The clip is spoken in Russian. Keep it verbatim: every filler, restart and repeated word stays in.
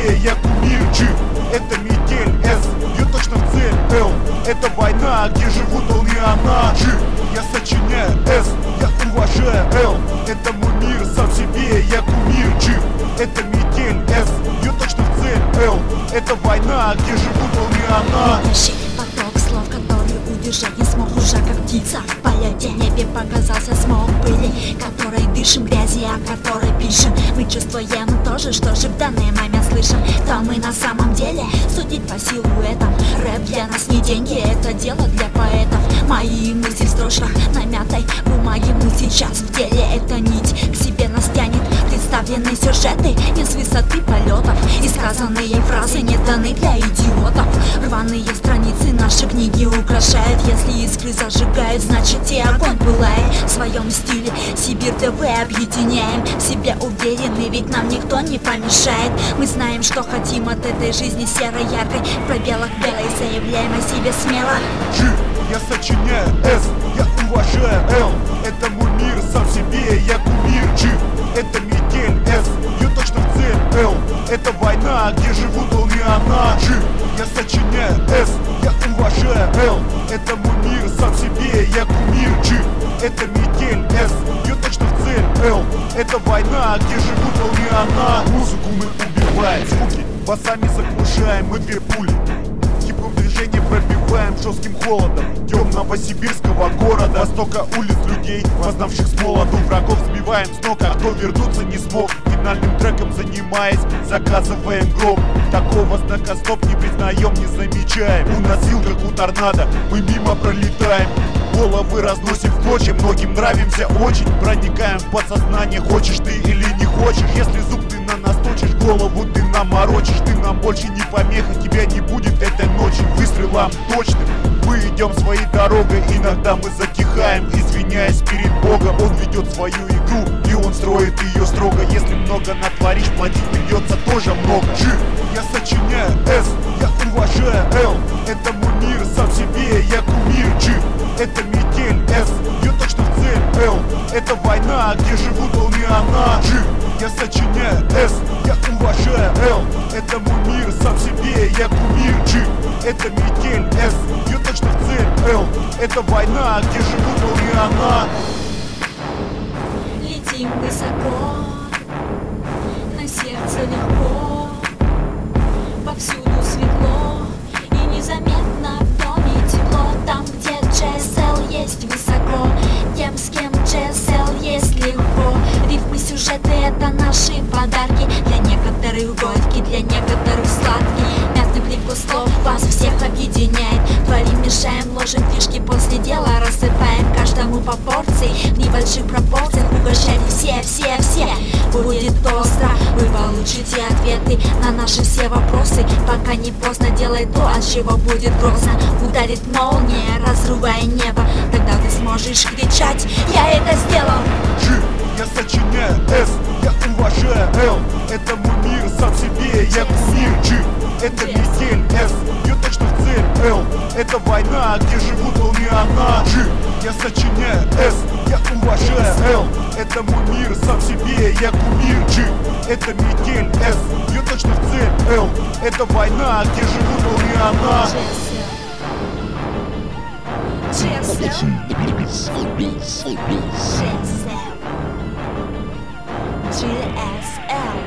себе, я кумир. G, это метель. S, бью точно в цель. L, это война, где живут он и она. G, я сочиняю. S, я уважаю. L, это мой мир, сам себе, я кумир. G, это метель. S, бью точно в цель. L, это война, где живут он и она. Летящий поток слов, который удержать не смог уже как птица. В полете в небе показался смог пыли, которой дышим, грязи, о которой пишем. Мы чувствуем то же, что же в данный момент слышим. То мы на самом деле, судить по силуэтам. Рэп для нас не деньги, это дело для поэтов. Мои мысли в строчках на мятой бумаге. Мы сейчас в деле, эта нить к себе нас тянет. Представленные сюжеты не с высоты полетов, и сказанные фразы не даны для идиотов. Рваные страницы наши книги украшают. Если искры зажигают, значит и огонь пылает. В своем стиле Сибирь ТВ объединяем. В себе уверены, ведь нам никто не помешает. Мы знаем, что хотим от этой жизни серой, яркой. В пробелах белой заявляем о себе смело. G, я сочиняю. S, я уважаю. L, это мой мир, сам себе, я кумир. G, это метель. S, бью точно в цель. L, это война, где живут он и она. G, я сочиняю. S, я уважаю. L, это мой мир, сам себе, я кумир. G, это метель. S, бью точно в цель. L, это война, где живут он и она. Музыку мы убиваем, звуки басами заглушаем, мы две пули. Гибким движением пробиваем жестким холодом темного сибирского города. Востока улиц людей, познавших с молоду. Врагов сбиваем с ног, а кто вернуться не смог. Финальным треком занимаясь, заказываем гроб. Такого знака стоп не признаем, не замечаем. У нас сил как у торнадо, мы мимо пролетаем. Головы разносим в клочья, многим нравимся очень. Проникаем в подсознание, хочешь ты или не хочешь. Если зуб ты на нас точишь, голову ты нам морочишь. Ты нам больше не помеха, тебя не будет этой ночи. Выстрелом точным мы идем своей дорогой. Иногда мы затихаем, извиняясь перед Богом. Он ведет свою игру, и он строит ее строго. Если много натворишь, платить придется тоже много. G, я сочиняю. S, я уважаю. L, это мой мир, сам себе, я кумир. G, это метель. S, бью точно в цель. L, это война, где живут он и она. G, я сочиняю. S, я уважаю. L, это мой мир, сам себе, я кумир. G, это метель. S, бью точно в цель. L, это война, где живут он и она. Летим высоко, на сердце легко, повсюду светло и незаметно в доме тепло. Там, где джей эс эл есть высоко, тем, с кем джей эс эл есть легко. Рифмы, сюжеты — это наши подарки. Для некоторых горький, для некоторых сладкий. Мятный привкус слов вас всех объединяет. Творим, мешаем, ложим фишки, после дела рассыпаем каждому по порции. В небольших пропорциях угощайте все, все, все. Будет остро, вы получите ответы на наши все вопросы. Пока не поздно, делай то, от чего будет грозно. Ударит молния, разрывая небо, тогда ты сможешь кричать: я это сделал! G, я сочиняю. S, я уважаю. L, это мой мир, сам себе, я кумир. G, это метель. S, бью точно в цель. L, это война, где живут он и она. G, я сочиняю. S, я уважаю. L, это мой мир, сам себе, я кумир. G, это метель. S, бью точно в цель. L, это война, где живут он и она. джей эс эл, джей эс эл, джей эс эл, джей эс эл.